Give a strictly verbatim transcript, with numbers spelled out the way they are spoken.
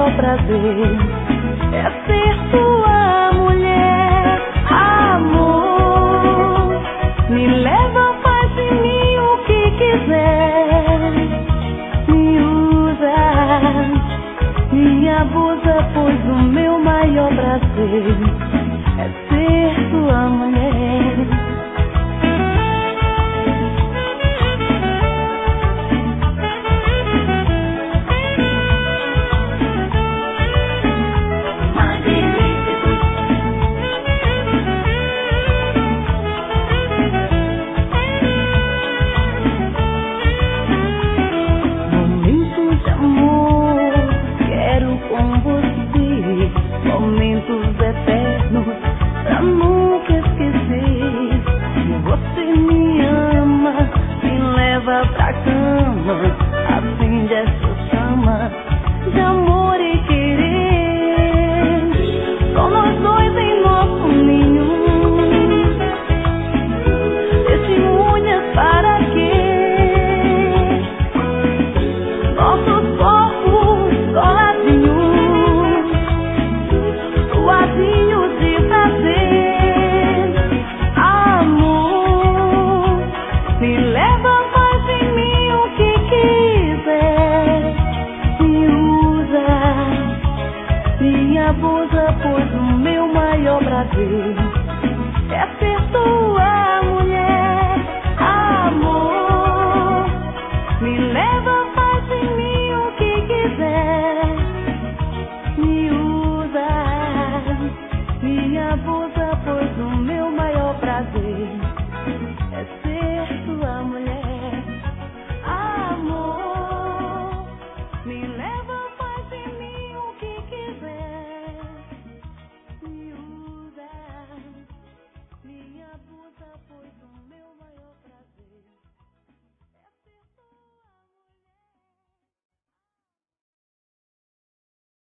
maior prazer é ser tua mulher. Amor, me leva, faz em mim o que quiser. Me usa, me abusa, pois o meu maior prazer é ser tua mulher. Momentos eternos pra nunca esquecer. Se você me ama, me leva pra cama, acende essa chama de amor e querer. Só nós dois em nosso ninho, testemunhas para quê? Nossos corpos coladinhos, suavinho de prazer. Amor, me leva, faz em mim o que quiser. Me usa, me abusa, pois o meu maior prazer é ser tua mulher.